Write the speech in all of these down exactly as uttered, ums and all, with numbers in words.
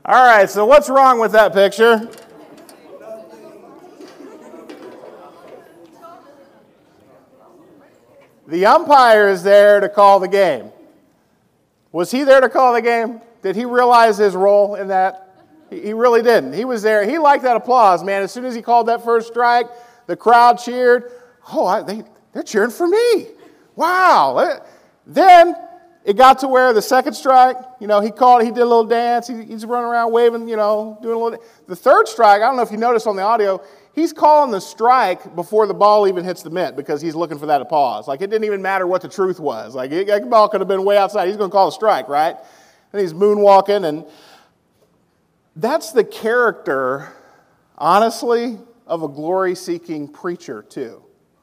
All right, so what's wrong with that picture? The umpire is there to call the game. Was he there to call the game? Did he realize his role in that? He really didn't. He was there. He liked that applause, man. As soon as he called that first strike, the crowd cheered. Oh, I, they, they're cheering for me. Wow. Then it got to where the second strike, you know, he called, he did a little dance. He, he's running around waving, you know, doing a little. The third strike, I don't know if you noticed on the audio, he's calling the strike before the ball even hits the mitt because he's looking for that applause. Like, it didn't even matter what the truth was. Like, it, that ball could have been way outside. He's going to call a strike, right? And he's moonwalking. And that's the character, honestly, of a glory-seeking preacher, too.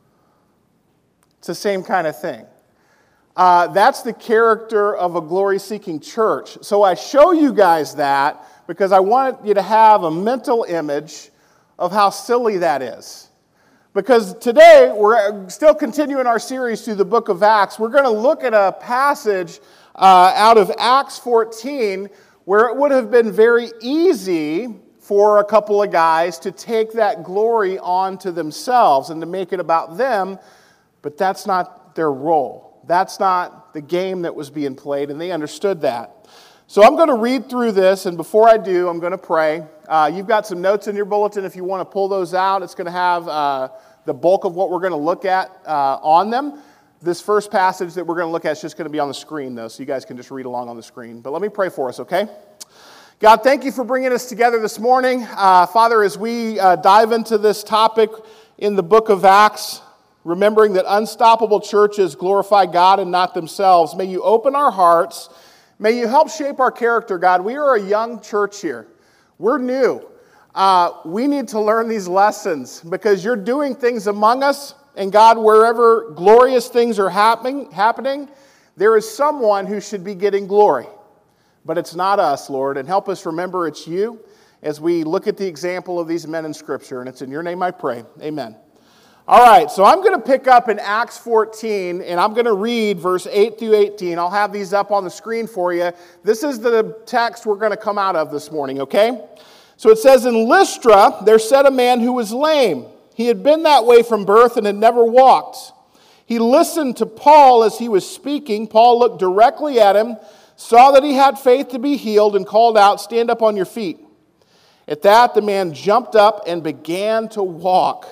It's the same kind of thing. Uh, that's the character of a glory-seeking church. So I show you guys that because I want you to have a mental image of how silly that is. Because today, we're still continuing our series through the book of Acts. We're going to look at a passage uh, out of Acts fourteen where it would have been very easy for a couple of guys to take that glory onto themselves and to make it about them, but that's not their role. That's not the game that was being played, and they understood that. So I'm going to read through this, and before I do, I'm going to pray. Uh, you've got some notes in your bulletin if you want to pull those out. It's going to have uh, the bulk of what we're going to look at uh, on them. This first passage that we're going to look at is just going to be on the screen, though, so you guys can just read along on the screen. But let me pray for us, okay? God, thank you for bringing us together this morning. Uh, Father, as we uh, dive into this topic in the book of Acts, remembering that unstoppable churches glorify God and not themselves, may you open our hearts. May you help shape our character, God. We are a young church here. We're new. Uh, we need to learn these lessons because you're doing things among us. And God, wherever glorious things are happening, happening, there is someone who should be getting glory. But it's not us, Lord. And help us remember it's you as we look at the example of these men in Scripture. And it's in your name I pray. Amen. All right, so I'm going to pick up in Acts fourteen, and I'm going to read verse eight through eighteen. I'll have these up on the screen for you. This is the text we're going to come out of this morning, okay? So it says, in Lystra, there sat a man who was lame. He had been that way from birth and had never walked. He listened to Paul as he was speaking. Paul looked directly at him, saw that he had faith to be healed, and called out, stand up on your feet. At that, the man jumped up and began to walk.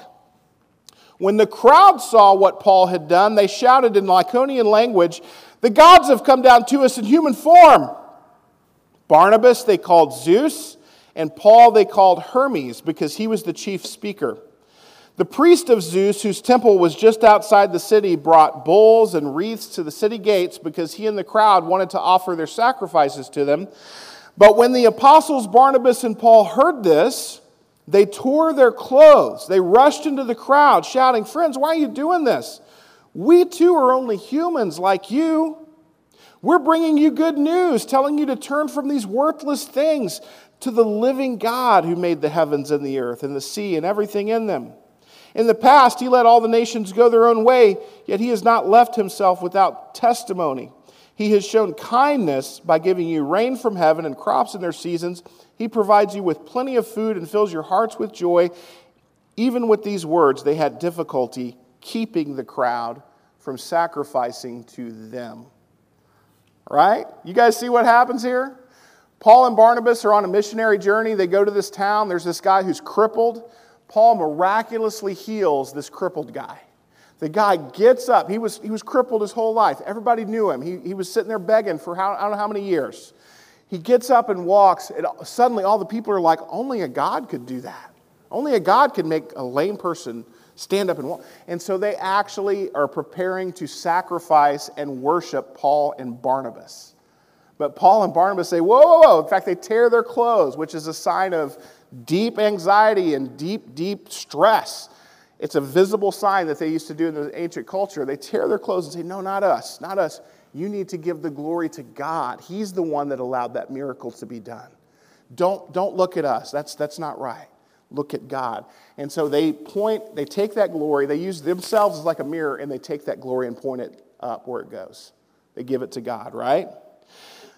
When the crowd saw what Paul had done, they shouted in Lycaonian language, the gods have come down to us in human form. Barnabas they called Zeus, and Paul they called Hermes, because he was the chief speaker. The priest of Zeus, whose temple was just outside the city, brought bulls and wreaths to the city gates because he and the crowd wanted to offer their sacrifices to them. But when the apostles Barnabas and Paul heard this, they tore their clothes. They rushed into the crowd, shouting, friends, why are you doing this? We too are only humans like you. We're bringing you good news, telling you to turn from these worthless things to the living God who made the heavens and the earth and the sea and everything in them. In the past, he let all the nations go their own way, yet he has not left himself without testimony. He has shown kindness by giving you rain from heaven and crops in their seasons. He provides you with plenty of food and fills your hearts with joy. Even with these words, they had difficulty keeping the crowd from sacrificing to them. Right? You guys see what happens here? Paul and Barnabas are on a missionary journey. They go to this town. There's this guy who's crippled. Paul miraculously heals this crippled guy. The guy gets up. He was, he was crippled his whole life. Everybody knew him. He, he was sitting there begging for how, I don't know how many years. He gets up and walks, and suddenly all the people are like, only a God could do that. Only a God could make a lame person stand up and walk. And so they actually are preparing to sacrifice and worship Paul and Barnabas. But Paul and Barnabas say, whoa, whoa, whoa. In fact, they tear their clothes, which is a sign of deep anxiety and deep, deep stress. It's a visible sign that they used to do in the ancient culture. They tear their clothes and say, no, not us, not us. You need to give the glory to God. He's the one that allowed that miracle to be done. Don't, don't look at us. That's, that's not right. Look at God. And so they point, they take that glory, they use themselves as like a mirror, and they take that glory and point it up where it goes. They give it to God, right?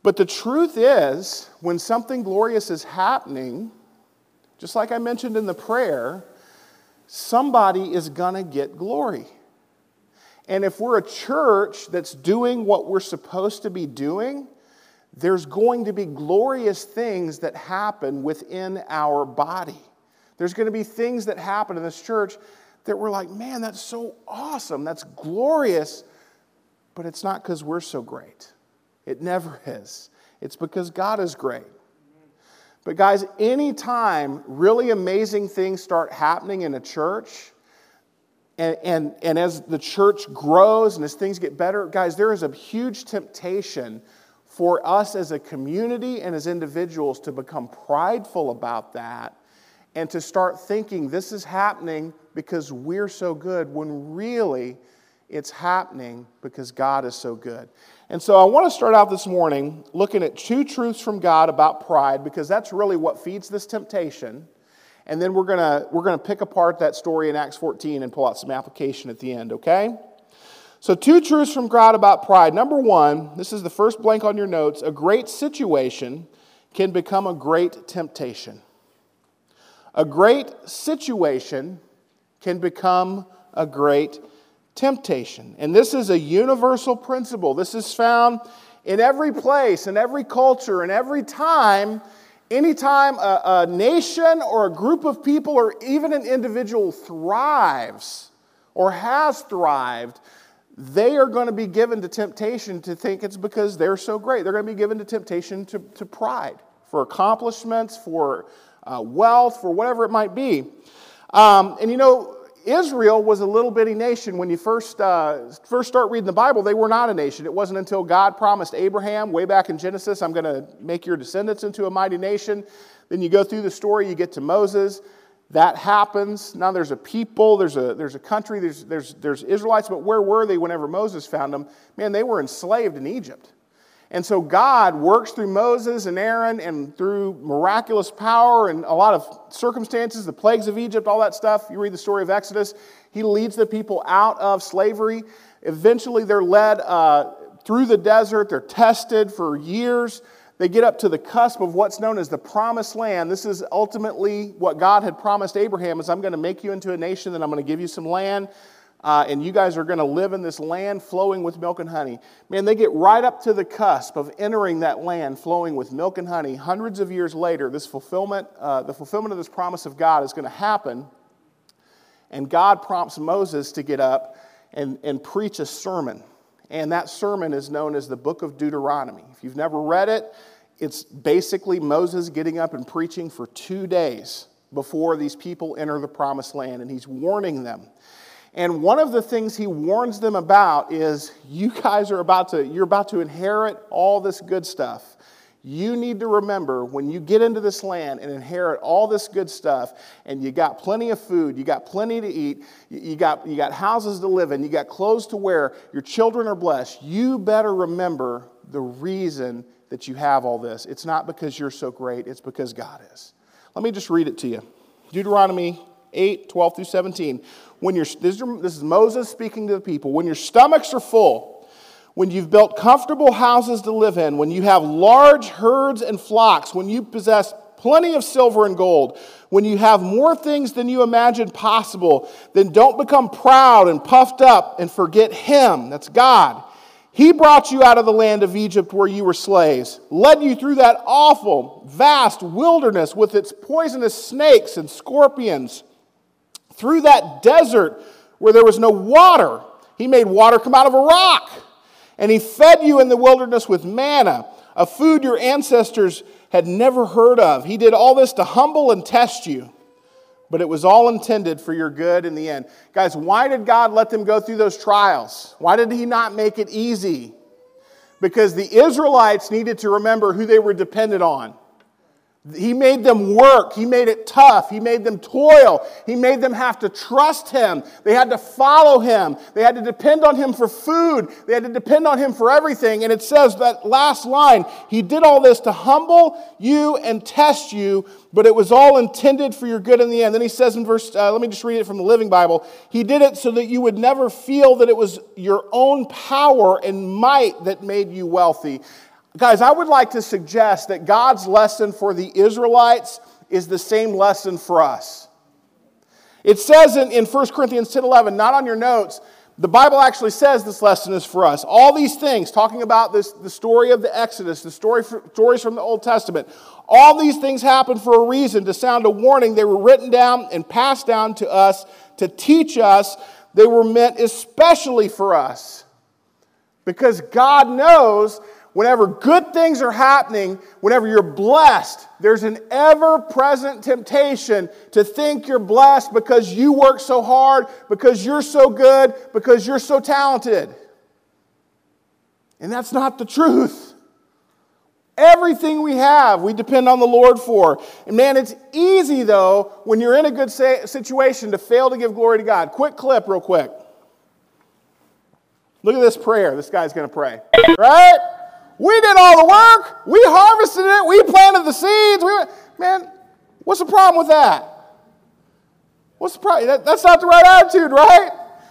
But the truth is, when something glorious is happening, just like I mentioned in the prayer, somebody is going to get glory. And if we're a church that's doing what we're supposed to be doing, there's going to be glorious things that happen within our body. There's going to be things that happen in this church that we're like, man, that's so awesome, that's glorious, but it's not because we're so great. It never is. It's because God is great. But guys, anytime really amazing things start happening in a church, and, and, and as the church grows and as things get better, guys, there is a huge temptation for us as a community and as individuals to become prideful about that and to start thinking this is happening because we're so good, when really it's happening because God is so good. And so I want to start out this morning looking at two truths from God about pride, because that's really what feeds this temptation. And then we're going to we're going to pick apart that story in Acts fourteen and pull out some application at the end, okay? So two truths from God about pride. Number one, this is the first blank on your notes, a great situation can become a great temptation. A great situation can become a great temptation. And this is a universal principle. This is found in every place, in every culture, in every time. Anytime a, a nation or a group of people or even an individual thrives or has thrived, they are going to be given to temptation to think it's because they're so great. They're going to be given to temptation to, to pride, for accomplishments, for uh, wealth, for whatever it might be. Um, and you know, Israel was a little bitty nation. When you first uh, first start reading the Bible, they were not a nation. It wasn't until God promised Abraham way back in Genesis, I'm going to make your descendants into a mighty nation. Then you go through the story, you get to Moses. That happens. Now there's a people, there's a there's a country, there's there's there's Israelites, but where were they whenever Moses found them? Man, they were enslaved in Egypt. And so God works through Moses and Aaron and through miraculous power and a lot of circumstances, the plagues of Egypt, all that stuff. You read the story of Exodus. He leads the people out of slavery. Eventually they're led uh, through the desert. They're tested for years. They get up to the cusp of what's known as the Promised Land. This is ultimately what God had promised Abraham, is I'm going to make you into a nation, and I'm going to give you some land. Uh, and you guys are going to live in this land flowing with milk and honey. Man, they get right up to the cusp of entering that land flowing with milk and honey. Hundreds of years later, this fulfillment, uh, the fulfillment of this promise of God is going to happen. And God prompts Moses to get up and, and preach a sermon. And that sermon is known as the book of Deuteronomy. If you've never read it, it's basically Moses getting up and preaching for two days before these people enter the promised land. And he's warning them. And one of the things he warns them about is, you guys are about to, you're about to inherit all this good stuff. You need to remember, when you get into this land and inherit all this good stuff, and you got plenty of food, you got plenty to eat, you got, you got houses to live in, you got clothes to wear, your children are blessed, you better remember the reason that you have all this. It's not because you're so great, it's because God is. Let me just read it to you. Deuteronomy eight, twelve through seventeen. When you're, this is Moses speaking to the people. When your stomachs are full, when you've built comfortable houses to live in, when you have large herds and flocks, when you possess plenty of silver and gold, when you have more things than you imagined possible, then don't become proud and puffed up and forget Him. That's God. He brought you out of the land of Egypt where you were slaves, led you through that awful, vast wilderness with its poisonous snakes and scorpions, through that desert where there was no water. He made water come out of a rock. And He fed you in the wilderness with manna, a food your ancestors had never heard of. He did all this to humble and test you. But it was all intended for your good in the end. Guys, why did God let them go through those trials? Why did He not make it easy? Because the Israelites needed to remember who they were dependent on. He made them work. He made it tough. He made them toil. He made them have to trust Him. They had to follow Him. They had to depend on Him for food. They had to depend on Him for everything. And it says, that last line, He did all this to humble you and test you, but it was all intended for your good in the end. Then He says in verse, uh, let me just read it from the Living Bible. He did it so that you would never feel that it was your own power and might that made you wealthy. Guys, I would like to suggest that God's lesson for the Israelites is the same lesson for us. It says in, in First Corinthians ten eleven, not on your notes, the Bible actually says this lesson is for us. All these things, talking about this, the story of the Exodus, the story for, stories from the Old Testament, all these things happened for a reason, to sound a warning. They were written down and passed down to us to teach us. They were meant especially for us. Because God knows whenever good things are happening, whenever you're blessed, there's an ever-present temptation to think you're blessed because you work so hard, because you're so good, because you're so talented. And that's not the truth. Everything we have, we depend on the Lord for. And man, it's easy, though, when you're in a good situation to fail to give glory to God. Quick clip real quick. Look at this prayer this guy's going to pray. Right? We did all the work. We harvested it. We planted the seeds. We, man, what's the problem with that? What's the problem? That, that's not the right attitude, right?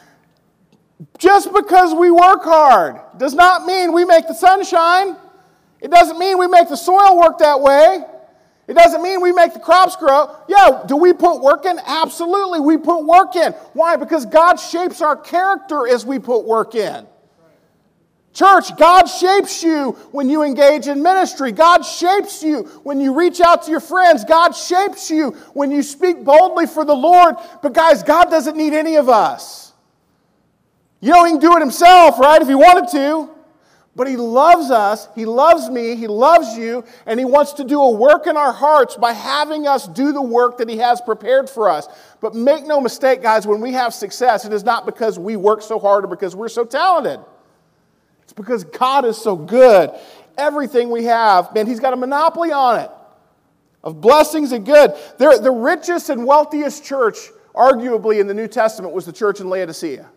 Just because we work hard does not mean we make the sun shine. It doesn't mean we make the soil work that way. It doesn't mean we make the crops grow. Yeah, do we put work in? Absolutely, we put work in. Why? Because God shapes our character as we put work in. Church, God shapes you when you engage in ministry. God shapes you when you reach out to your friends. God shapes you when you speak boldly for the Lord. But guys, God doesn't need any of us. You know, He can do it Himself, right, if He wanted to. But He loves us, He loves me, He loves you, and He wants to do a work in our hearts by having us do the work that He has prepared for us. But make no mistake, guys, when we have success, it is not because we work so hard or because we're so talented. It's because God is so good. Everything we have, man, He's got a monopoly on it, of blessings and good. They're, the richest and wealthiest church, arguably, in the New Testament was the church in Laodicea.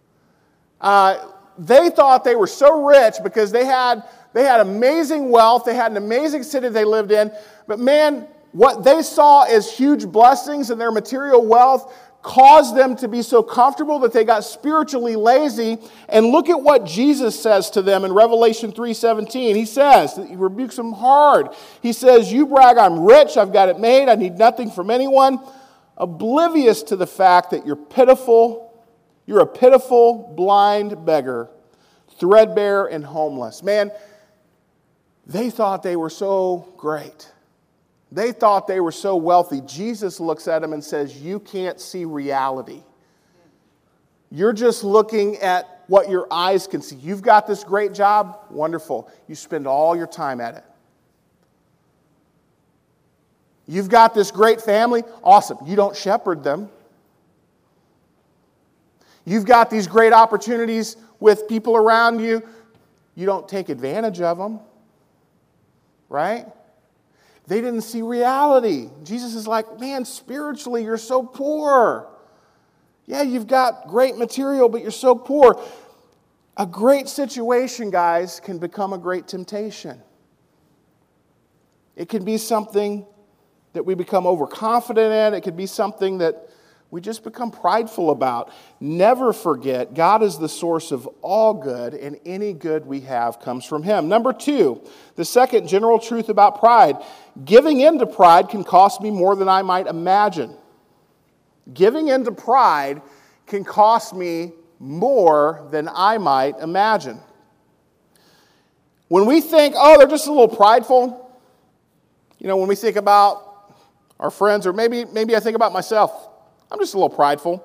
Uh... They thought they were so rich because they had, they had amazing wealth. They had an amazing city they lived in. But man, what they saw as huge blessings in their material wealth caused them to be so comfortable that they got spiritually lazy. And look at what Jesus says to them in Revelation three seventeen. He says, He rebukes them hard. He says, you brag, I'm rich, I've got it made, I need nothing from anyone. Oblivious to the fact that you're pitiful, You're a pitiful, blind beggar, threadbare and homeless. Man, they thought they were so great. They thought they were so wealthy. Jesus looks at them and says, you can't see reality. You're just looking at what your eyes can see. You've got this great job, wonderful. You spend all your time at it. You've got this great family, awesome. You don't shepherd them. You've got these great opportunities with people around you. You don't take advantage of them. Right? They didn't see reality. Jesus is like, man, spiritually, you're so poor. Yeah, you've got great material, but you're so poor. A great situation, guys, can become a great temptation. It can be something that we become overconfident in. It could be something that we just become prideful about. Never forget, God is the source of all good, and any good we have comes from Him. Number two, the second general truth about pride. Giving in to pride can cost me more than I might imagine. Giving in to pride can cost me more than I might imagine. When we think, oh, they're just a little prideful, you know, when we think about our friends, or maybe, maybe I think about myself, I'm just a little prideful.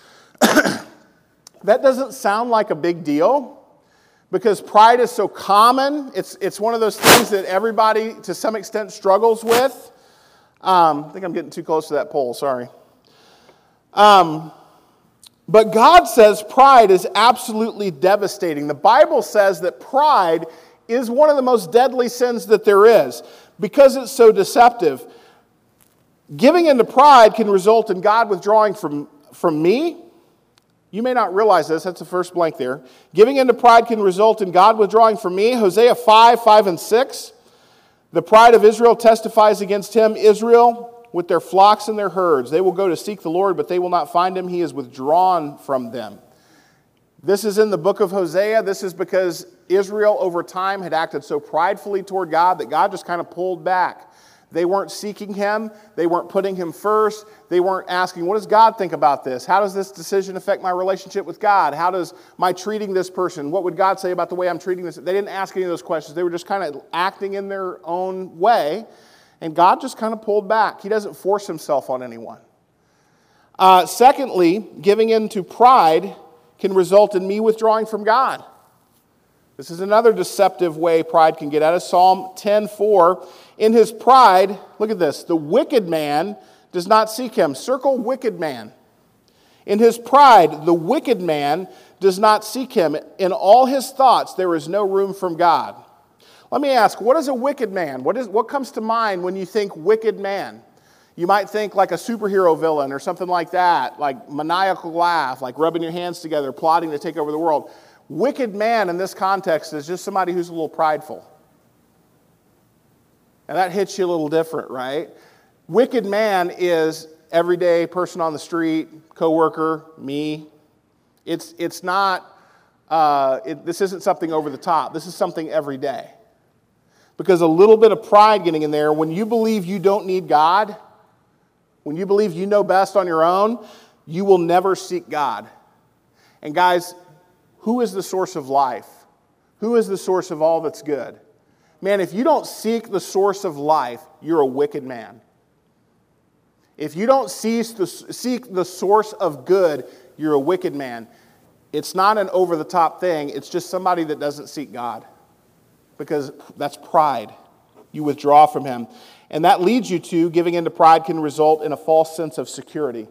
That doesn't sound like a big deal because pride is so common. It's, it's one of those things that everybody, to some extent, struggles with. Um, I think I'm getting too close to that pole, sorry. Um, but God says pride is absolutely devastating. The Bible says that pride is one of the most deadly sins that there is because it's so deceptive. Giving into pride can result in God withdrawing from, from me. You may not realize this. That's the first blank there. Giving into pride can result in God withdrawing from me. Hosea five, five and six. The pride of Israel testifies against him. Israel, with their flocks and their herds, they will go to seek the Lord, but they will not find Him. He is withdrawn from them. This is in the book of Hosea. This is because Israel over time had acted so pridefully toward God that God just kind of pulled back. They weren't seeking him. They weren't putting him first. They weren't asking, what does God think about this? How does this decision affect my relationship with God? How does my treating this person? What would God say about the way I'm treating this? They didn't ask any of those questions. They were just kind of acting in their own way. And God just kind of pulled back. He doesn't force himself on anyone. Uh, secondly, giving in to pride can result in me withdrawing from God. This is another deceptive way pride can get at us. Psalm ten four. In his pride, look at this, the wicked man does not seek him. Circle wicked man. In his pride, the wicked man does not seek him. In all his thoughts, there is no room from God. Let me ask, what is a wicked man? What is what comes to mind when you think wicked man? You might think like a superhero villain or something like that, like maniacal laugh, like rubbing your hands together, plotting to take over the world. Wicked man in this context is just somebody who's a little prideful. And that hits you a little different, right? Wicked man is everyday person on the street, coworker, me. It's it's not, uh, it, this isn't something over the top. This is something every day. Because a little bit of pride getting in there, when you believe you don't need God, when you believe you know best on your own, you will never seek God. And guys, who is the source of life? Who is the source of all that's good? Man, if you don't seek the source of life, you're a wicked man. If you don't seek the, seek the source of good, you're a wicked man. It's not an over-the-top thing. It's just somebody that doesn't seek God. Because that's pride. You withdraw from him. And that leads you to, giving into pride can result in a false sense of security.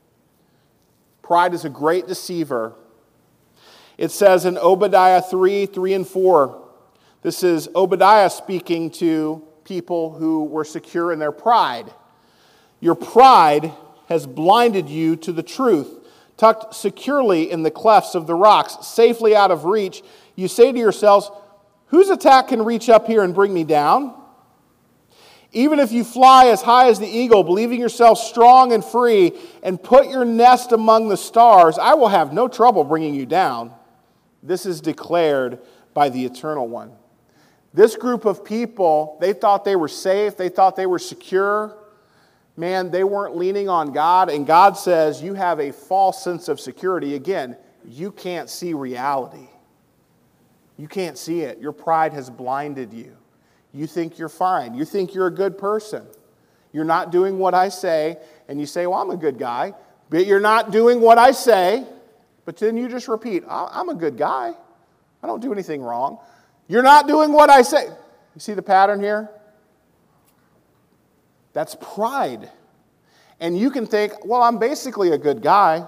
Pride is a great deceiver. It says in Obadiah three, three and four, this is Obadiah speaking to people who were secure in their pride. Your pride has blinded you to the truth. Tucked securely in the clefts of the rocks, safely out of reach, you say to yourselves, whose attack can reach up here and bring me down? Even if you fly as high as the eagle, believing yourself strong and free, and put your nest among the stars, I will have no trouble bringing you down. This is declared by the Eternal One. This group of people, they thought they were safe. They thought they were secure. Man, they weren't leaning on God. And God says, you have a false sense of security. Again, you can't see reality. You can't see it. Your pride has blinded you. You think you're fine. You think you're a good person. You're not doing what I say. And you say, well, I'm a good guy. But you're not doing what I say. But then you just repeat, I'm a good guy. I don't do anything wrong. You're not doing what I say. You see the pattern here? That's pride. And you can think, well, I'm basically a good guy.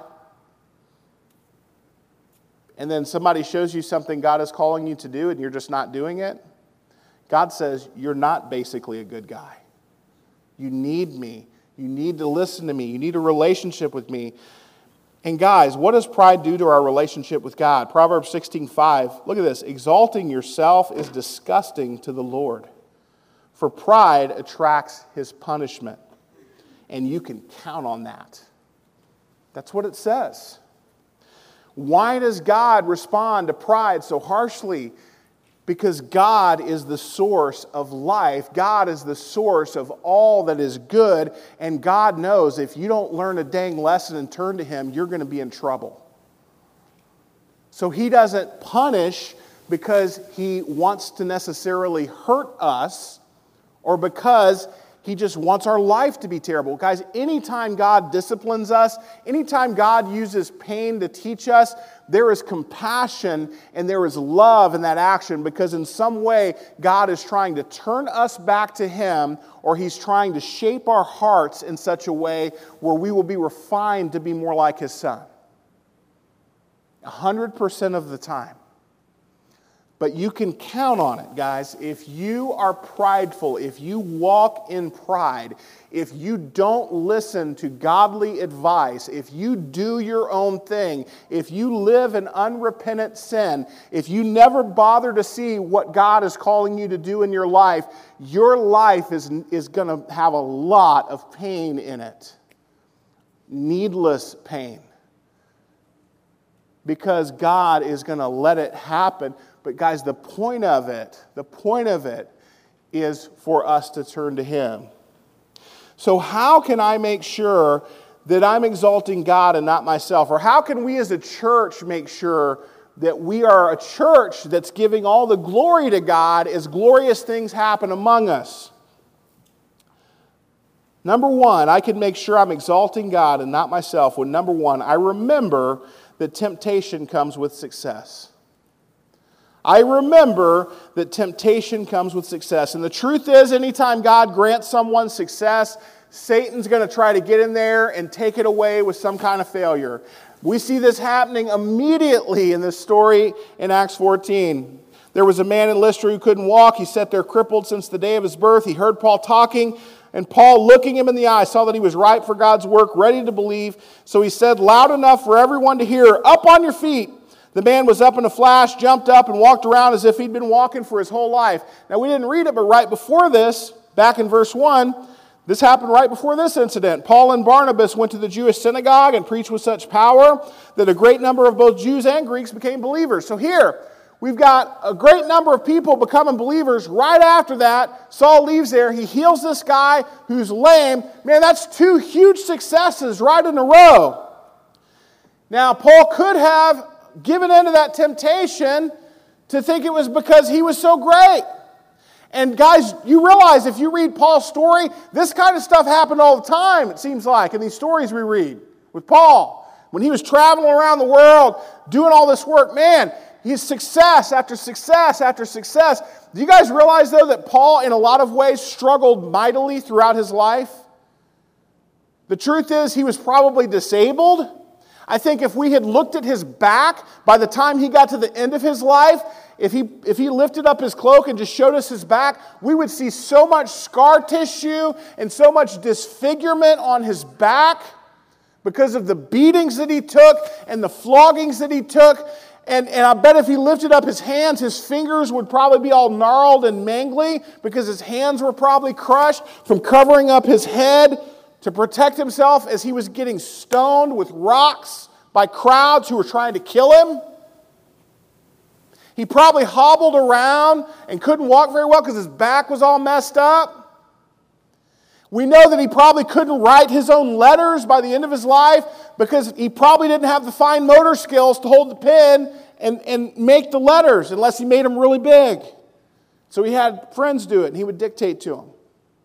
And then somebody shows you something God is calling you to do and you're just not doing it. God says, you're not basically a good guy. You need me. You need to listen to me. You need a relationship with me. And guys, what does pride do to our relationship with God? Proverbs sixteen five. Look at this. Exalting yourself is disgusting to the Lord, for pride attracts his punishment. And you can count on that. That's what it says. Why does God respond to pride so harshly? Because God is the source of life. God is the source of all that is good. And God knows if you don't learn a dang lesson and turn to him, you're going to be in trouble. So he doesn't punish because he wants to necessarily hurt us or because he just wants our life to be terrible. Guys, anytime God disciplines us, anytime God uses pain to teach us, there is compassion and there is love in that action because in some way God is trying to turn us back to him or he's trying to shape our hearts in such a way where we will be refined to be more like his son. A hundred percent of the time. But you can count on it, guys. If you are prideful, if you walk in pride, if you don't listen to godly advice, if you do your own thing, if you live in unrepentant sin, if you never bother to see what God is calling you to do in your life, your life is, is going to have a lot of pain in it. Needless pain. Because God is going to let it happen. But guys, the point of it, the point of it is for us to turn to Him. So how can I make sure that I'm exalting God and not myself? Or how can we as a church make sure that we are a church that's giving all the glory to God as glorious things happen among us? Number one, I can make sure I'm exalting God and not myself when, number one, I remember that temptation comes with success. I remember that temptation comes with success. And the truth is, anytime God grants someone success, Satan's going to try to get in there and take it away with some kind of failure. We see this happening immediately in this story in Acts fourteen. There was a man in Lystra who couldn't walk. He sat there crippled since the day of his birth. He heard Paul talking, and Paul, looking him in the eye, saw that he was ripe for God's work, ready to believe. So he said loud enough for everyone to hear, "Up on your feet." The man was up in a flash, jumped up, and walked around as if he'd been walking for his whole life. Now, we didn't read it, but right before this, back in verse one, this happened right before this incident. Paul and Barnabas went to the Jewish synagogue and preached with such power that a great number of both Jews and Greeks became believers. So here, we've got a great number of people becoming believers. Right after that, Saul leaves there. He heals this guy who's lame. Man, that's two huge successes right in a row. Now, Paul could have given into that temptation to think it was because he was so great. And guys, you realize if you read Paul's story, this kind of stuff happened all the time, it seems like, in these stories we read with Paul. When he was traveling around the world, doing all this work, man, his success after success after success. Do you guys realize, though, that Paul, in a lot of ways, struggled mightily throughout his life? The truth is, he was probably disabled. I think if we had looked at his back, by the time he got to the end of his life, if he, if he lifted up his cloak and just showed us his back, we would see so much scar tissue and so much disfigurement on his back because of the beatings that he took and the floggings that he took. And, and I bet if he lifted up his hands, his fingers would probably be all gnarled and mangly because his hands were probably crushed from covering up his head to protect himself as he was getting stoned with rocks by crowds who were trying to kill him. He probably hobbled around and couldn't walk very well because his back was all messed up. We know that he probably couldn't write his own letters by the end of his life because he probably didn't have the fine motor skills to hold the pen and, and make the letters unless he made them really big. So he had friends do it and he would dictate to them.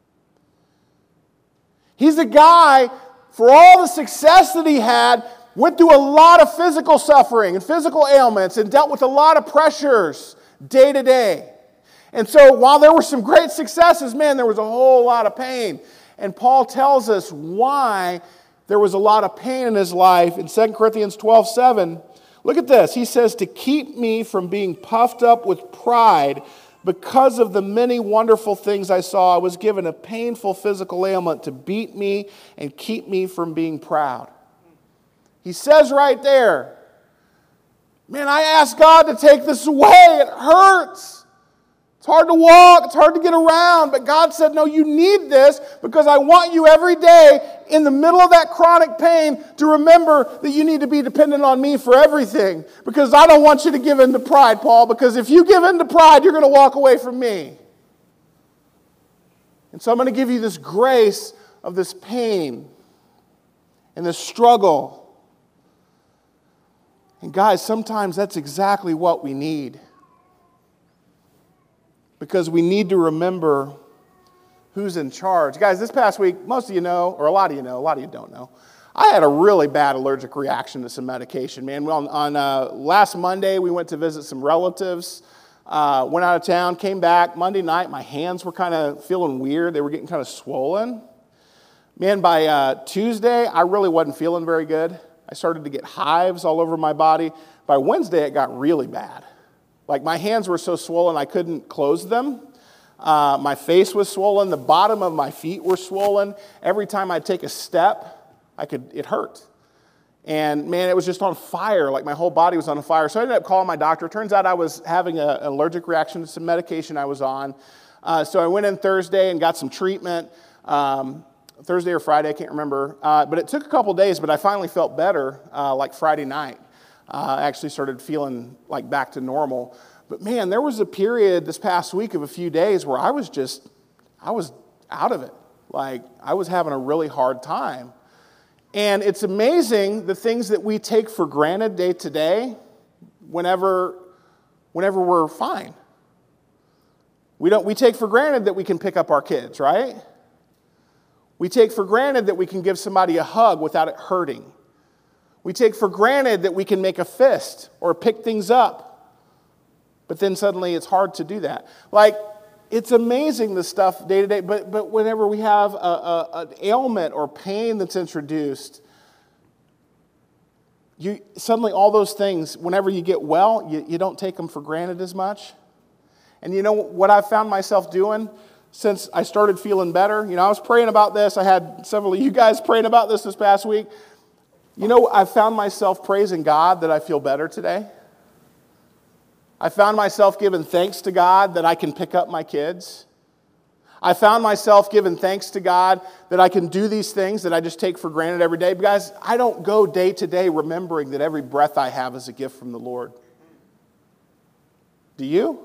He's a guy, for all the success that he had, went through a lot of physical suffering and physical ailments and dealt with a lot of pressures day to day. And so while there were some great successes, man, there was a whole lot of pain. And Paul tells us why there was a lot of pain in his life in Second Corinthians twelve seven. Look at this. He says, to keep me from being puffed up with pride because of the many wonderful things I saw, I was given a painful physical ailment to beat me and keep me from being proud. He says right there, man, I asked God to take this away. It hurts. It's hard to walk. It's hard to get around. But God said, no, you need this because I want you every day in the middle of that chronic pain to remember that you need to be dependent on me for everything. Because I don't want you to give in to pride, Paul. Because if you give in to pride, you're going to walk away from me. And so I'm going to give you this grace of this pain and this struggle. And guys, sometimes that's exactly what we need. Because we need to remember who's in charge. Guys, this past week, most of you know, or a lot of you know, a lot of you don't know, I had a really bad allergic reaction to some medication, man. Well, on uh, last Monday, we went to visit some relatives, uh, went out of town, came back. Monday night, my hands were kind of feeling weird. They were getting kind of swollen. Man, by uh, Tuesday, I really wasn't feeling very good. I started to get hives all over my body. By Wednesday, it got really bad. Like my hands were so swollen I couldn't close them. Uh, my face was swollen. The bottom of my feet were swollen. Every time I'd take a step, I could. It hurt. And man, it was just on fire. Like my whole body was on fire. So I ended up calling my doctor. Turns out I was having a, an allergic reaction to some medication I was on. Uh, so I went in Thursday and got some treatment. Um, Thursday or Friday, I can't remember. Uh, but it took a couple days, but I finally felt better uh, like Friday night. Uh, I actually started feeling like back to normal. But man, there was a period this past week of a few days where I was just, I was out of it. Like, I was having a really hard time. And it's amazing the things that we take for granted day to day whenever, whenever we're fine. We don't, we take for granted that we can pick up our kids, right? We take for granted that we can give somebody a hug without it hurting. We take for granted that we can make a fist or pick things up. But then suddenly it's hard to do that. Like, it's amazing the stuff day to day, but, but whenever we have a, a, an ailment or pain that's introduced, you suddenly all those things, whenever you get well, you, you don't take them for granted as much. And you know what I've found myself doing since I started feeling better? You know, I was praying about this. I had several of you guys praying about this this past week. You know, I found myself praising God that I feel better today. I found myself giving thanks to God that I can pick up my kids. I found myself giving thanks to God that I can do these things that I just take for granted every day. Guys, I don't go day to day remembering that every breath I have is a gift from the Lord. Do you?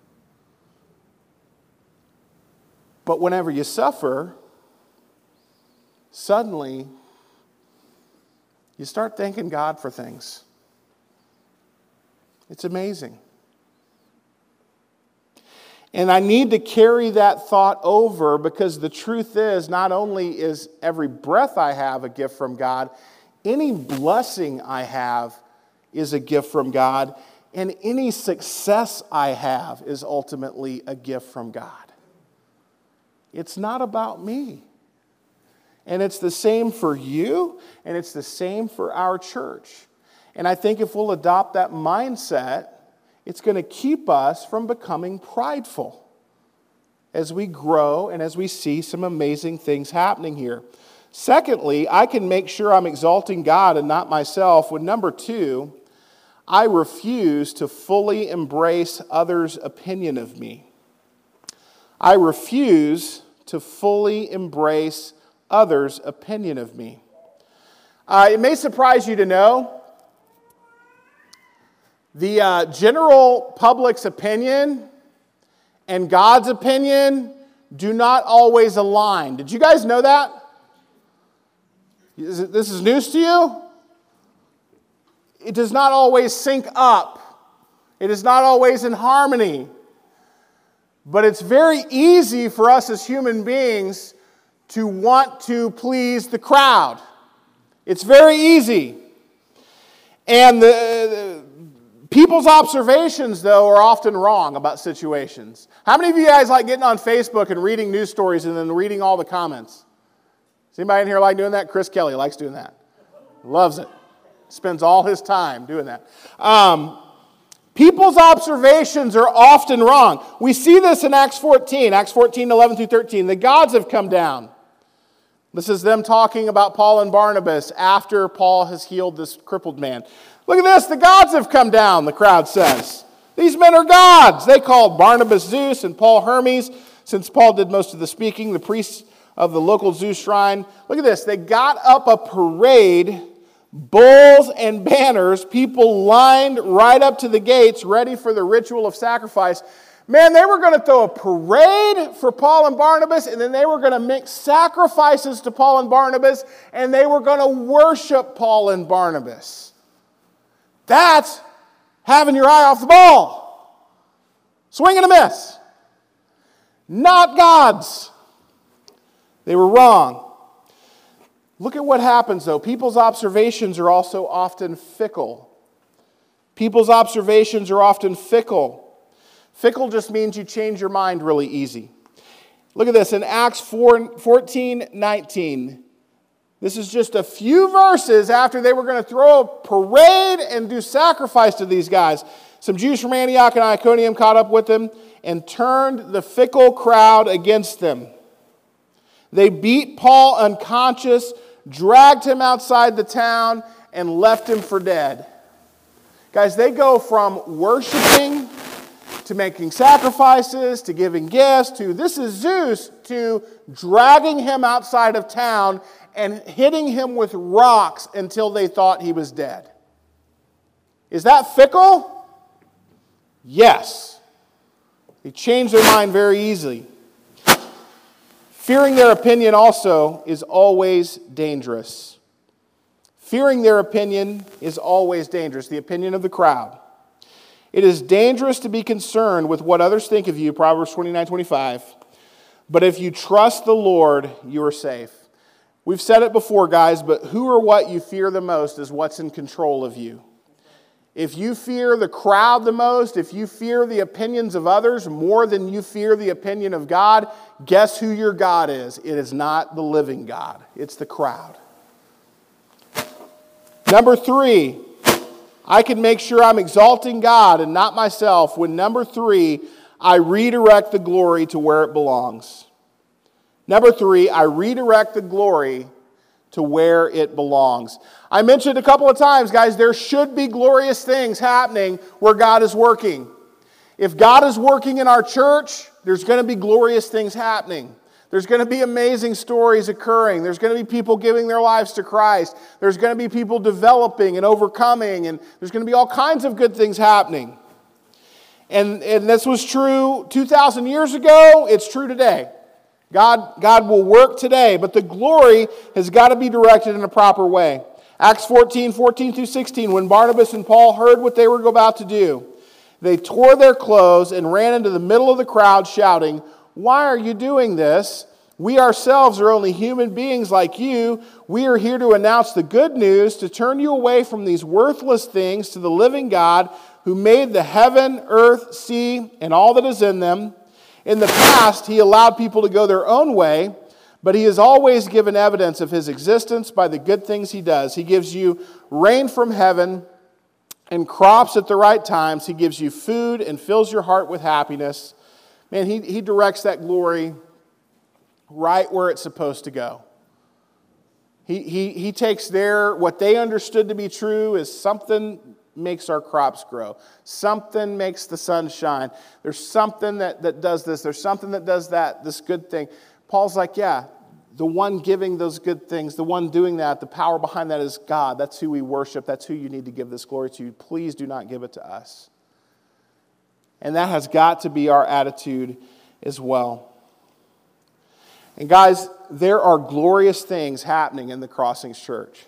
But whenever you suffer, suddenly you start thanking God for things. It's amazing. And I need to carry that thought over because the truth is, not only is every breath I have a gift from God, any blessing I have is a gift from God, and any success I have is ultimately a gift from God. It's not about me. And it's the same for you, and it's the same for our church. And I think if we'll adopt that mindset, it's going to keep us from becoming prideful as we grow and as we see some amazing things happening here. Secondly, I can make sure I'm exalting God and not myself when, number two, I refuse to fully embrace others' opinion of me. I refuse to fully embrace others' opinion of me. Uh, it may surprise you to know the uh, general public's opinion and God's opinion do not always align. Did you guys know that? Is it, this is news to you? It does not always sync up. It is not always in harmony. But it's very easy for us as human beings to want to please the crowd. It's very easy. And the, the people's observations, though, are often wrong about situations. How many of you guys like getting on Facebook and reading news stories and then reading all the comments? Does anybody in here like doing that? Chris Kelly likes doing that. Loves it. Spends all his time doing that. Um, people's observations are often wrong. We see this in Acts fourteen. Acts fourteen, eleven through thirteen. The gods have come down. This is them talking about Paul and Barnabas after Paul has healed this crippled man. Look at this, the gods have come down, the crowd says. These men are gods. They called Barnabas Zeus and Paul Hermes, since Paul did most of the speaking, the priests of the local Zeus shrine. Look at this, they got up a parade, bulls and banners, people lined right up to the gates, ready for the ritual of sacrifice. Man, they were going to throw a parade for Paul and Barnabas, and then they were going to make sacrifices to Paul and Barnabas, and they were going to worship Paul and Barnabas. That's having your eye off the ball. Swing and a miss. Not God's. They were wrong. Look at what happens, though. People's observations are also often fickle. People's observations are often fickle. Fickle just means you change your mind really easy. Look at this in Acts fourteen nineteen. This is just a few verses after they were going to throw a parade and do sacrifice to these guys. Some Jews from Antioch and Iconium caught up with them and turned the fickle crowd against them. They beat Paul unconscious, dragged him outside the town, and left him for dead. Guys, they go from worshiping to making sacrifices, to giving gifts, to this is Zeus, to dragging him outside of town and hitting him with rocks until they thought he was dead. Is that fickle? Yes. They change their mind very easily. Fearing their opinion also is always dangerous. Fearing their opinion is always dangerous, the opinion of the crowd. It is dangerous to be concerned with what others think of you, Proverbs twenty-nine twenty-five. But if you trust the Lord, you are safe. We've said it before, guys, but who or what you fear the most is what's in control of you. If you fear the crowd the most, if you fear the opinions of others more than you fear the opinion of God, guess who your God is? It is not the living God. It's the crowd. Number three, I can make sure I'm exalting God and not myself when, number three, I redirect the glory to where it belongs. Number three, I redirect the glory to where it belongs. I mentioned a couple of times, guys, there should be glorious things happening where God is working. If God is working in our church, there's going to be glorious things happening. There's going to be amazing stories occurring. There's going to be people giving their lives to Christ. There's going to be people developing and overcoming, and there's going to be all kinds of good things happening. And, and this was true two thousand years ago. It's true today. God, God will work today, but the glory has got to be directed in a proper way. Acts fourteen, fourteen through sixteen, when Barnabas and Paul heard what they were about to do, they tore their clothes and ran into the middle of the crowd shouting, "Why are you doing this? We ourselves are only human beings like you. We are here to announce the good news, to turn you away from these worthless things to the living God who made the heaven, earth, sea, and all that is in them. In the past, he allowed people to go their own way, but he has always given evidence of his existence by the good things he does. He gives you rain from heaven and crops at the right times. He gives you food and fills your heart with happiness." Man, he, he directs that glory right where it's supposed to go. He, he, he takes their, what they understood to be true is something makes our crops grow. Something makes the sun shine. There's something that, that does this. There's something that does that, this good thing. Paul's like, yeah, the one giving those good things, the one doing that, the power behind that is God. That's who we worship. That's who you need to give this glory to. Please do not give it to us. And that has got to be our attitude as well. And guys, there are glorious things happening in the Crossings Church.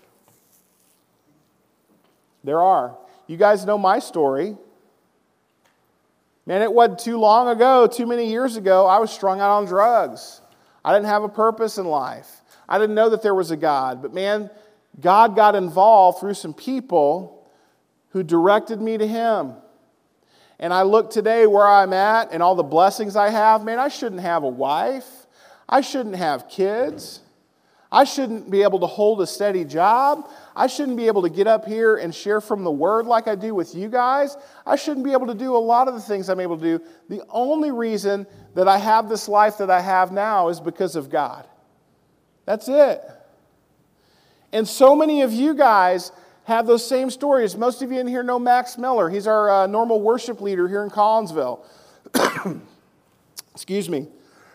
There are. You guys know my story. Man, it wasn't too long ago, too many years ago, I was strung out on drugs. I didn't have a purpose in life. I didn't know that there was a God. But man, God got involved through some people who directed me to Him. And I look today where I'm at and all the blessings I have. Man, I shouldn't have a wife. I shouldn't have kids. I shouldn't be able to hold a steady job. I shouldn't be able to get up here and share from the Word like I do with you guys. I shouldn't be able to do a lot of the things I'm able to do. The only reason that I have this life that I have now is because of God. That's it. And so many of you guys have those same stories. Most of you in here know Max Miller. He's our uh, normal worship leader here in Collinsville. Excuse me.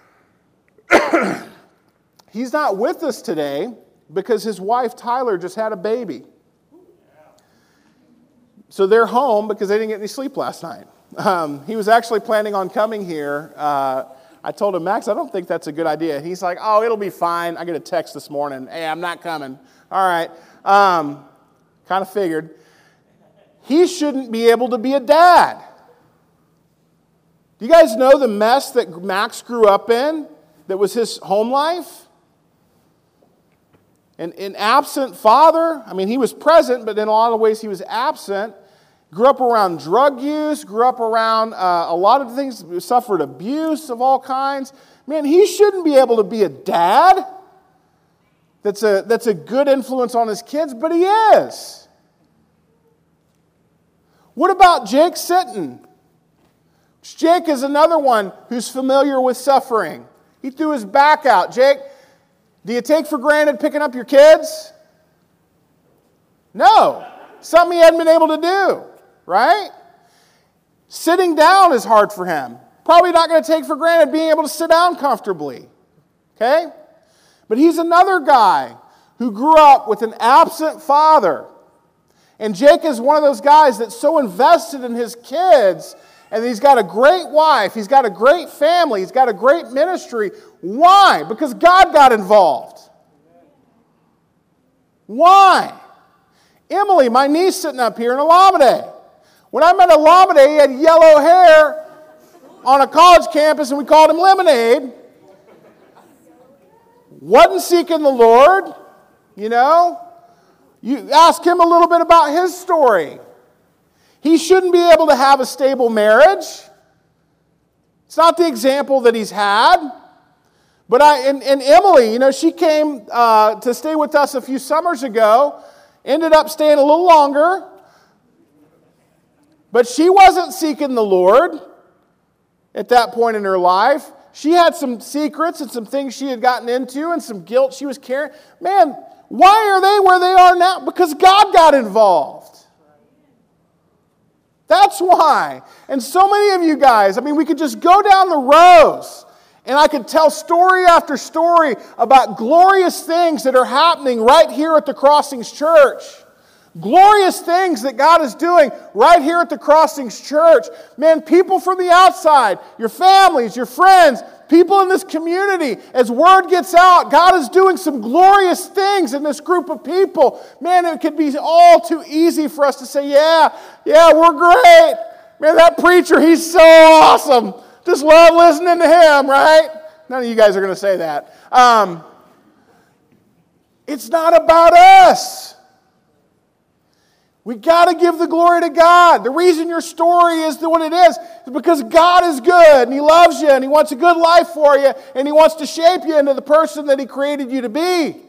He's not with us today because his wife Tyler just had a baby. So they're home because they didn't get any sleep last night. Um, he was actually planning on coming here. Uh, I told him, Max, I don't think that's a good idea. He's like, oh, it'll be fine. I get a text this morning. Hey, I'm not coming. All right. Um, kind of figured. He shouldn't be able to be a dad. Do you guys know the mess that Max grew up in? That was his home life? And an absent father, I mean, he was present, but in a lot of ways he was absent. Grew up around drug use, grew up around uh, a lot of things, suffered abuse of all kinds. Man, he shouldn't be able to be a dad that's a, that's a good influence on his kids, but he is. What about Jake Sitton? Jake is another one who's familiar with suffering. He threw his back out. Jake, do you take for granted picking up your kids? No. Something he hadn't been able to do, right? Sitting down is hard for him. Probably not going to take for granted being able to sit down comfortably, okay? But he's another guy who grew up with an absent father. And Jake is one of those guys that's so invested in his kids And he's got a great wife. He's got a great family. He's got a great ministry. Why? Because God got involved. Why? Emily, my niece sitting up here in Alameda. When I met Alameda, he had yellow hair on a college campus and we called him Lemonade. Wasn't seeking the Lord, you know. You ask him a little bit about his story. He shouldn't be able to have a stable marriage. It's not the example that he's had. But I and, and Emily, you know, she came uh, to stay with us a few summers ago, ended up staying a little longer. But she wasn't seeking the Lord at that point in her life. She had some secrets and some things she had gotten into and some guilt she was carrying. Man, why are they where they are now? Because God got involved. That's why. And so many of you guys, I mean, we could just go down the rows and I could tell story after story about glorious things that are happening right here at the Crossings Church. Glorious things that God is doing right here at the Crossings Church. Man, people from the outside, your families, your friends, people in this community, as word gets out, God is doing some glorious things in this group of people. Man, it could be all too easy for us to say, yeah, yeah, we're great. Man, that preacher, he's so awesome. Just love listening to him, right? None of you guys are going to say that. Um, it's not about us. We got to give the glory to God. The reason your story is what it is is because God is good and He loves you and He wants a good life for you and He wants to shape you into the person that He created you to be.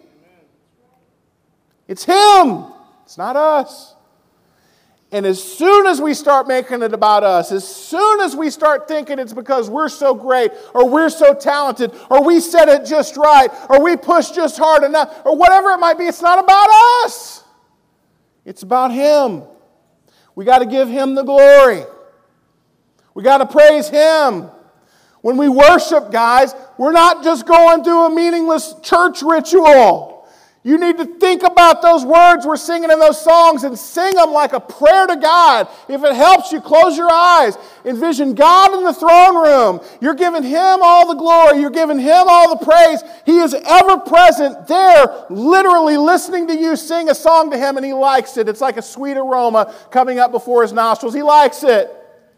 It's Him. It's not us. And as soon as we start making it about us, as soon as we start thinking it's because we're so great or we're so talented or we said it just right or we pushed just hard enough or whatever it might be, it's not about us. It's about Him. We got to give Him the glory. We got to praise Him. When we worship, guys, we're not just going through a meaningless church ritual. You need to think about those words we're singing in those songs and sing them like a prayer to God. If it helps you, close your eyes. Envision God in the throne room. You're giving Him all the glory. You're giving Him all the praise. He is ever present there, literally listening to you sing a song to Him, and He likes it. It's like a sweet aroma coming up before His nostrils. He likes it.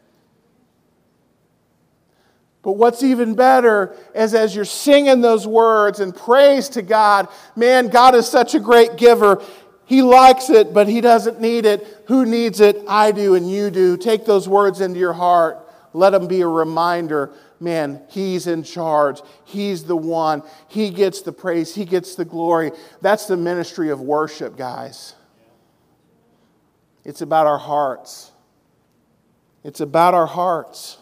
But what's even better is as you're singing those words and praise to God, man, God is such a great giver. He likes it, but He doesn't need it. Who needs it? I do and you do. Take those words into your heart. Let them be a reminder, man, He's in charge. He's the one. He gets the praise. He gets the glory. That's the ministry of worship, guys. It's about our hearts. It's about our hearts.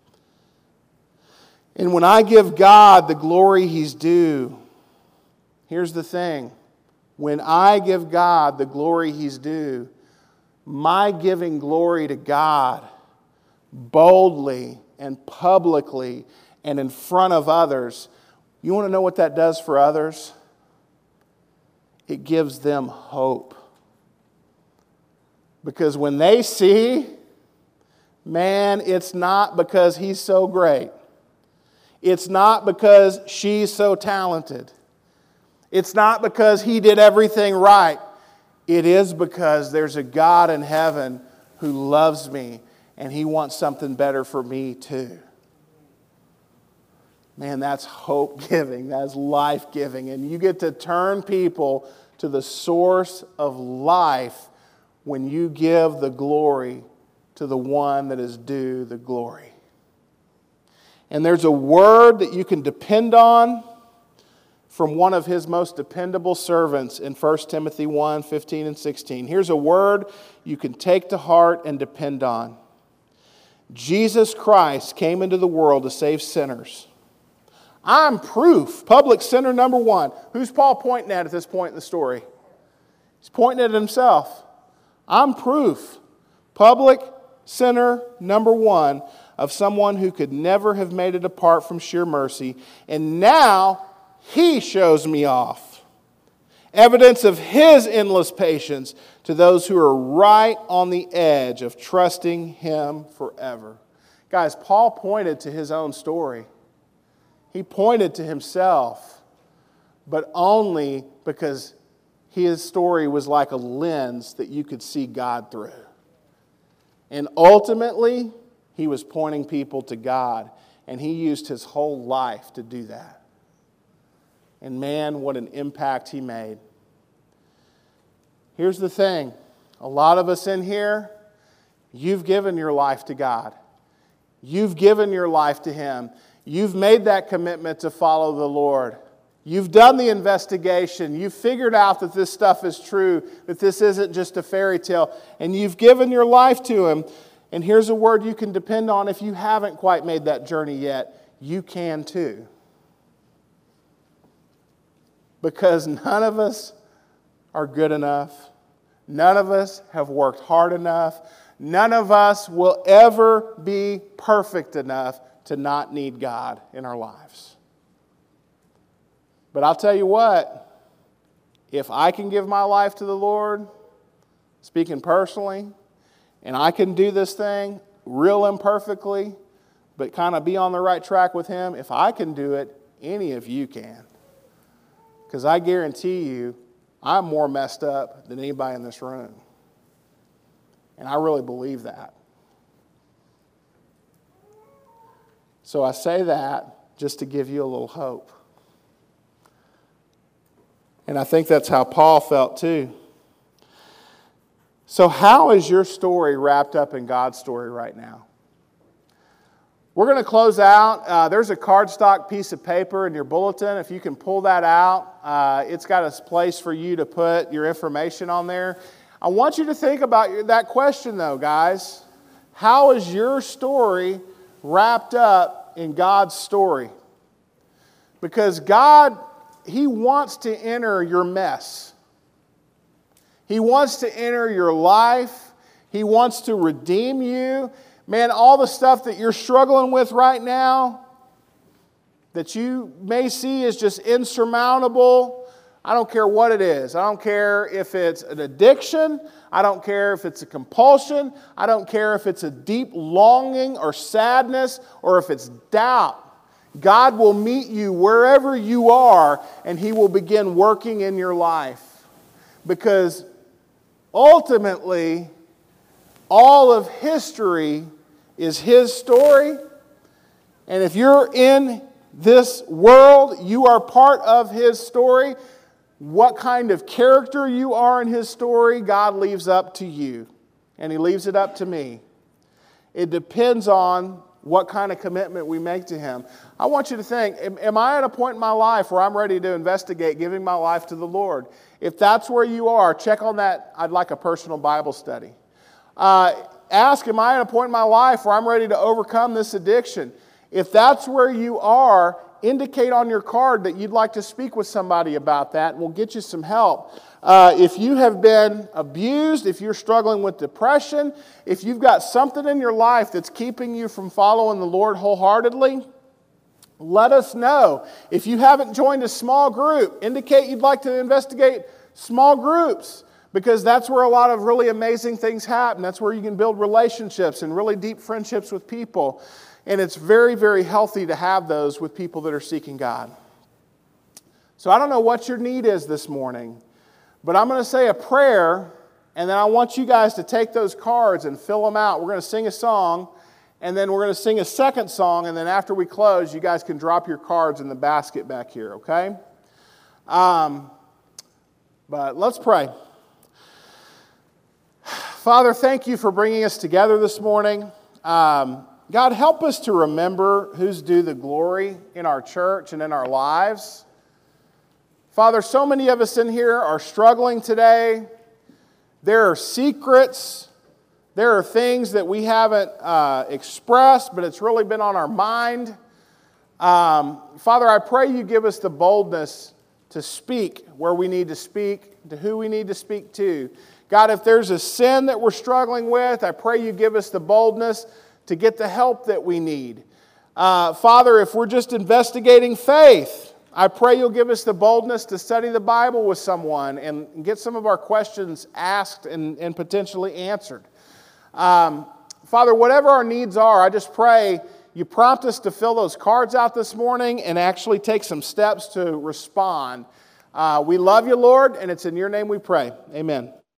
And when I give God the glory He's due, here's the thing. When I give God the glory He's due, my giving glory to God boldly and publicly and in front of others, you want to know what that does for others? It gives them hope. Because when they see, man, it's not because He's so great. It's not because she's so talented. It's not because he did everything right. It is because there's a God in heaven who loves me and He wants something better for me too. Man, that's hope-giving. That's life-giving. And you get to turn people to the source of life when you give the glory to the one that is due the glory. And there's a word that you can depend on from one of His most dependable servants in First Timothy one, fifteen and sixteen. Here's a word you can take to heart and depend on. Jesus Christ came into the world to save sinners. I'm proof. Public sinner number one. Who's Paul pointing at at this point in the story? He's pointing at himself. I'm proof. Public sinner number one of someone who could never have made it apart from sheer mercy. And now He shows me off. Evidence of His endless patience to those who are right on the edge of trusting Him forever. Guys, Paul pointed to his own story. He pointed to himself, but only because his story was like a lens that you could see God through. And ultimately, he was pointing people to God, and he used his whole life to do that. And man, what an impact he made. Here's the thing. A lot of us in here, you've given your life to God. You've given your life to Him. You've made that commitment to follow the Lord. You've done the investigation. You've figured out that this stuff is true, that this isn't just a fairy tale, and you've given your life to Him. And here's a word you can depend on if you haven't quite made that journey yet. You can too. Because none of us are good enough. None of us have worked hard enough. None of us will ever be perfect enough to not need God in our lives. But I'll tell you what, if I can give my life to the Lord, speaking personally, and I can do this thing real imperfectly, but kind of be on the right track with Him, if I can do it, any of you can. Because I guarantee you, I'm more messed up than anybody in this room. And I really believe that. So I say that just to give you a little hope. And I think that's how Paul felt too. So how is your story wrapped up in God's story right now? We're going to close out. Uh, there's a cardstock piece of paper in your bulletin. If you can pull that out, uh, it's got a place for you to put your information on there. I want you to think about that question though, guys. How is your story wrapped up in God's story? Because God, He wants to enter your mess. He wants to enter your life. He wants to redeem you. Man, all the stuff that you're struggling with right now, that you may see as just insurmountable, I don't care what it is. I don't care if it's an addiction. I don't care if it's a compulsion. I don't care if it's a deep longing or sadness or if it's doubt. God will meet you wherever you are, and He will begin working in your life. Because ultimately, all of history is His story. And if you're in this world, you are part of His story. What kind of character you are in His story, God leaves up to you. And He leaves it up to me. It depends on what kind of commitment we make to Him. I want you to think, am, am I at a point in my life where I'm ready to investigate giving my life to the Lord? If that's where you are, check on that. I'd like a personal Bible study. Uh, ask, am I at a point in my life where I'm ready to overcome this addiction? If that's where you are, indicate on your card that you'd like to speak with somebody about that, and we'll get you some help. Uh, if you have been abused, if you're struggling with depression, if you've got something in your life that's keeping you from following the Lord wholeheartedly, let us know. If you haven't joined a small group, indicate you'd like to investigate small groups, because that's where a lot of really amazing things happen. That's where you can build relationships and really deep friendships with people. And it's very, very healthy to have those with people that are seeking God. So I don't know what your need is this morning, but I'm going to say a prayer, and then I want you guys to take those cards and fill them out. We're going to sing a song, and then we're going to sing a second song, and then after we close, you guys can drop your cards in the basket back here, okay? Um, but let's pray. Father, thank you for bringing us together this morning. Um, God, help us to remember who's due the glory in our church and in our lives. Father, so many of us in here are struggling today. There are secrets. There are things that we haven't uh, expressed, but it's really been on our mind. Um, Father, I pray you give us the boldness to speak where we need to speak, to who we need to speak to. God, if there's a sin that we're struggling with, I pray you give us the boldness to get the help that we need. Uh, Father, if we're just investigating faith, I pray you'll give us the boldness to study the Bible with someone and get some of our questions asked and, and potentially answered. Um, Father, whatever our needs are, I just pray you prompt us to fill those cards out this morning and actually take some steps to respond. Uh, we love you, Lord, and it's in your name we pray. Amen.